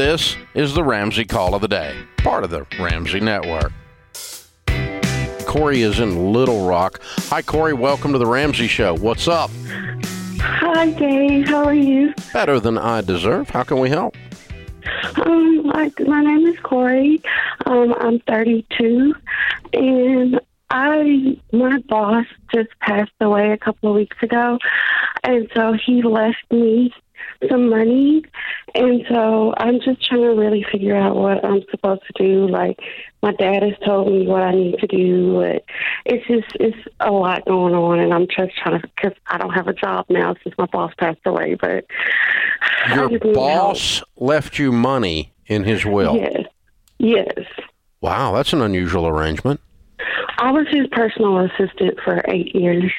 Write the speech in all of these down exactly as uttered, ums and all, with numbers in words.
This is the Ramsey Call of the Day, part of the Ramsey Network. Corey is in Little Rock. Hi, Corey. Welcome to the Ramsey Show. What's up? Hi, Dave. How are you? Better than I deserve. How can we help? Um, like, my name is Corey. Um, I'm thirty-two, and I my boss just passed away a couple of weeks ago, and so he left me some money, and so I'm just trying to really figure out what I'm supposed to do. Like, my dad has told me what I need to do, but it's just, it's a lot going on, and I'm just trying to, because I don't have a job now since my boss passed away, but your boss help. left you money in his will? Yes. Yes. Wow, that's an unusual arrangement. I was his personal assistant for eight years.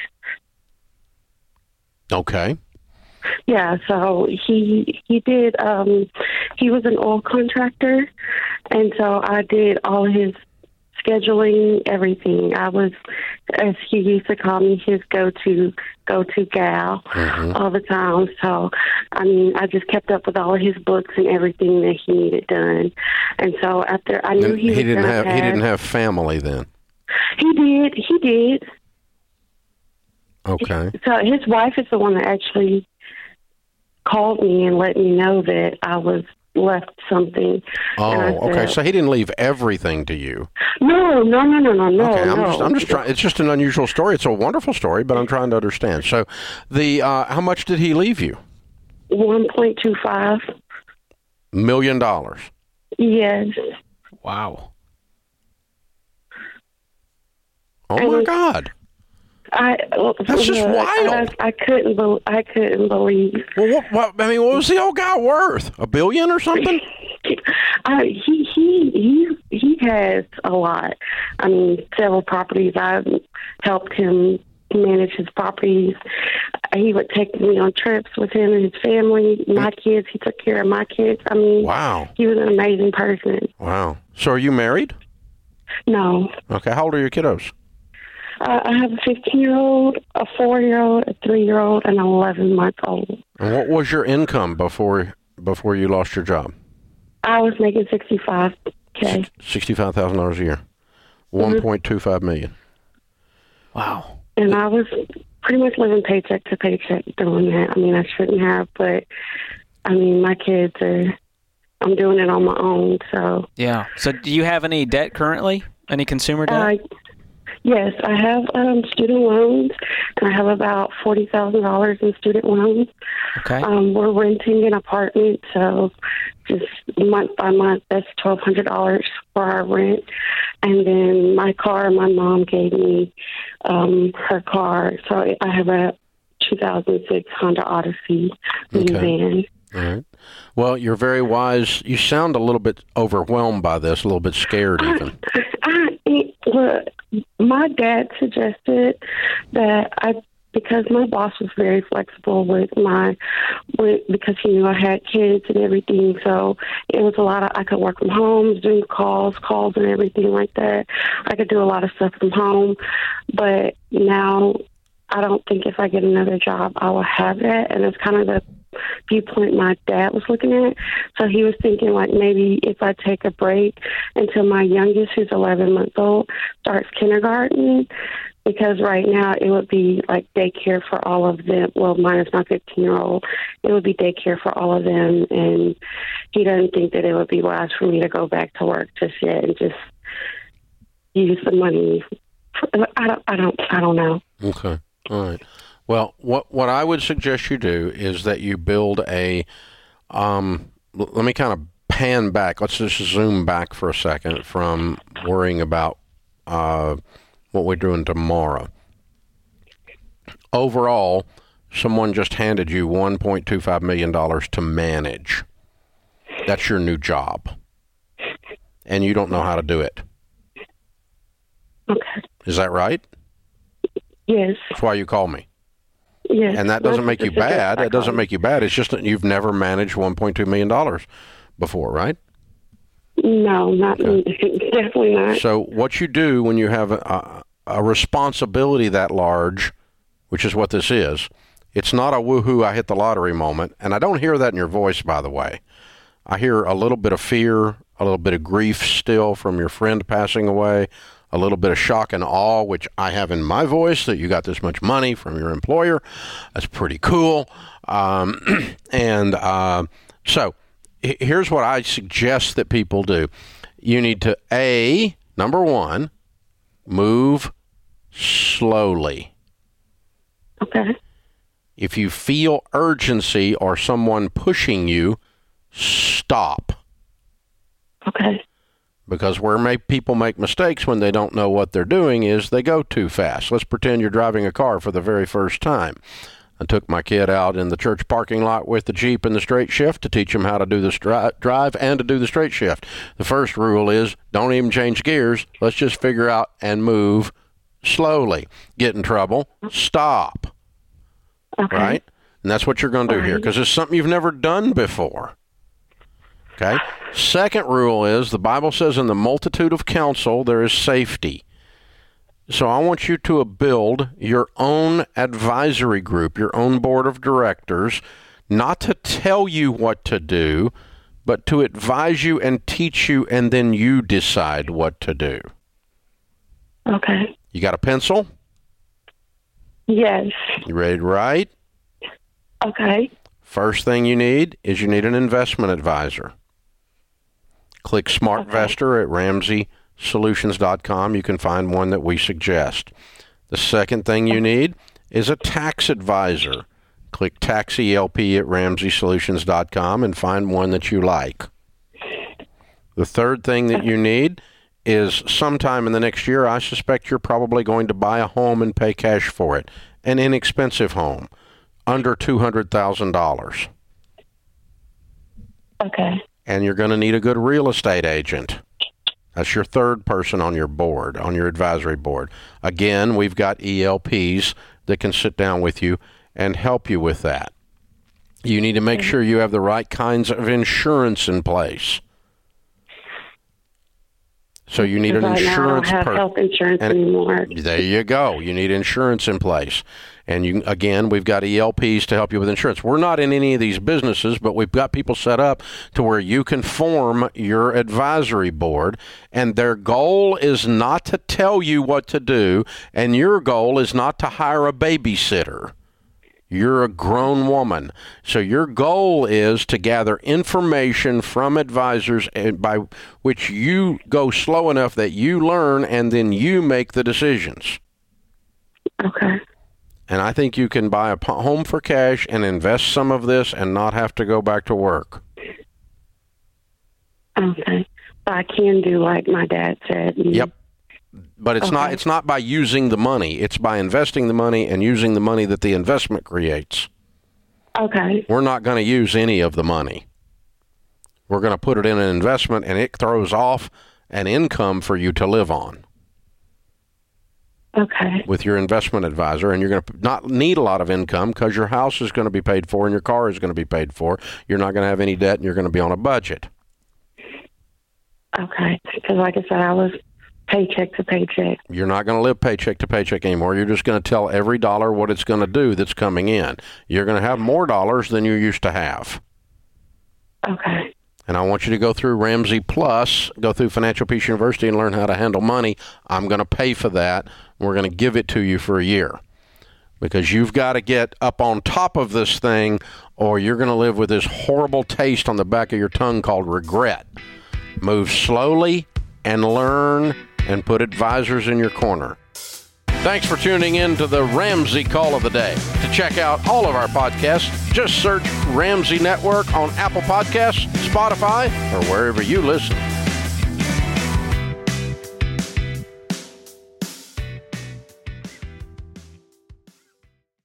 Okay. Yeah, so he he did, um, he was an oil contractor, and so I did all his scheduling, everything. I was, as he used to call me, his go-to, go-to gal mm-hmm. all the time. So, I mean, I just kept up with all of his books and everything that he needed done. And so after I knew and he, he was didn't have pass, he didn't have family then. He did, he did. Okay. So his wife is the one that actually called me and let me know that I was left something. Oh, said, okay. So he didn't leave everything to you. No, no, no, no, no, no. Okay, I'm no. just, I'm just trying. It's just an unusual story. It's a wonderful story, but I'm trying to understand. So, the uh, how much did he leave you? One point two five million dollars. Yes. Wow. Oh and my God. I, well, That's just wild. I, I couldn't. Be, I couldn't believe. Well, what, what? I mean, what was the old guy worth? A billion or something? I, he he he he has a lot. I mean, several properties. I helped him manage his properties. He would take me on trips with him and his family. My kids. He took care of my kids. I mean, wow. He was an amazing person. Wow. So, are you married? No. Okay. How old are your kiddos? Uh, I have a fifteen-year-old, a four-year-old, a three-year-old, and an eleven-month-old. And what was your income before before you lost your job? I was making sixty-five K. sixty-five thousand dollars a year. one point two five million dollars. Wow. And I was pretty much living paycheck to paycheck doing that. I mean, I shouldn't have, but, I mean, my kids are, I'm doing it on my own, so. Yeah. So do you have any debt currently? Any consumer debt? Uh, Yes, I have um, student loans, and I have about forty thousand dollars in student loans. Okay. Um, we're renting an apartment, so just month by month, that's twelve hundred dollars for our rent. And then my car, my mom gave me um, her car, so I have a two thousand six Honda Odyssey minivan. All right. Well, you're very wise. You sound a little bit overwhelmed by this, a little bit scared even. I, I, look, my dad suggested that I, because my boss was very flexible with my, with, because he knew I had kids and everything, so it was a lot of, I could work from home, Zoom calls, calls and everything like that. I could do a lot of stuff from home, but now I don't think if I get another job, I will have that, and it's kind of the viewpoint my dad was looking at. So he was thinking, like, maybe if I take a break until my youngest, who's eleven months old, starts kindergarten, because right now it would be like daycare for all of them. Well, mine is my fifteen-year-old. It would be daycare for all of them, and he doesn't think that it would be wise for me to go back to work just yet and just use the money. For, I don't. I don't. I don't know. Okay. All right. Well, what what I would suggest you do is that you build a, um, l- let me kind of pan back. Let's just zoom back for a second from worrying about uh, what we're doing tomorrow. Overall, someone just handed you one point two five million dollars to manage. That's your new job. And you don't know how to do it. Okay. Is that right? Yes. That's why you call me. Yes. And that doesn't make you bad. It doesn't make you bad. It's just that you've never managed one point two million dollars before, right? No, not okay. Definitely not. So what you do when you have a, a responsibility that large, which is what this is, it's not a woohoo, I hit the lottery moment. And I don't hear that in your voice, by the way. I hear a little bit of fear, a little bit of grief still from your friend passing away, a little bit of shock and awe, which I have in my voice, that you got this much money from your employer. That's pretty cool. Um, and uh, so h- here's what I suggest that people do. You need to, A, number one, move slowly. Okay. If you feel urgency or someone pushing you, stop. Okay. Because where make, people make mistakes when they don't know what they're doing is they go too fast. Let's pretend you're driving a car for the very first time. I took my kid out in the church parking lot with the Jeep in the straight shift to teach him how to do the stri- drive and to do the straight shift. The first rule is don't even change gears. Let's just figure out and move slowly. Get in trouble, stop. Okay. Right? And that's what you're going to do here because it's something you've never done before. Okay? Second rule is the Bible says in the multitude of counsel there is safety. So I want you to build your own advisory group, your own board of directors, not to tell you what to do, but to advise you and teach you, and then you decide what to do. Okay. You got a pencil? Yes. You ready to write? Okay. First thing you need is you need an investment advisor. Click SmartVestor at Ramsey Solutions dot com. You can find one that we suggest. The second thing you need is a tax advisor. Click Tax E L P at Ramsey Solutions dot com and find one that you like. The third thing that you need is sometime in the next year, I suspect you're probably going to buy a home and pay cash for it. An inexpensive home, under two hundred thousand dollars. Okay. And you're going to need a good real estate agent. That's your third person on your board, on your advisory board. Again, we've got E L Ps that can sit down with you and help you with that. You need to make sure you have the right kinds of insurance in place. So you need an Right now, insurance I don't have per- health insurance and anymore. There you go. You need insurance in place. And you again, we've got E L Ps to help you with insurance. We're not in any of these businesses, but we've got people set up to where you can form your advisory board, and their goal is not to tell you what to do, and your goal is not to hire a babysitter. You're a grown woman. So your goal is to gather information from advisors by which you go slow enough that you learn and then you make the decisions. Okay. And I think you can buy a home for cash and invest some of this and not have to go back to work. Okay. But I can do like my dad said. And Yep. But it's Okay. not it's not by using the money. It's by investing the money and using the money that the investment creates. Okay. We're not going to use any of the money. We're going to put it in an investment, and it throws off an income for you to live on Okay. with your investment advisor. And you're going to not need a lot of income because your house is going to be paid for and your car is going to be paid for. You're not going to have any debt, and you're going to be on a budget. Okay. Because like I said, I was paycheck to paycheck. You're not going to live paycheck to paycheck anymore. You're just going to tell every dollar what it's going to do that's coming in. You're going to have more dollars than you used to have. Okay. And I want you to go through Ramsey Plus, go through Financial Peace University and learn how to handle money. I'm going to pay for that. We're going to give it to you for a year because you've got to get up on top of this thing or you're going to live with this horrible taste on the back of your tongue called regret. Move slowly and learn and put advisors in your corner. Thanks for tuning in to the Ramsey Call of the Day. To check out all of our podcasts, just search Ramsey Network on Apple Podcasts, Spotify, or wherever you listen.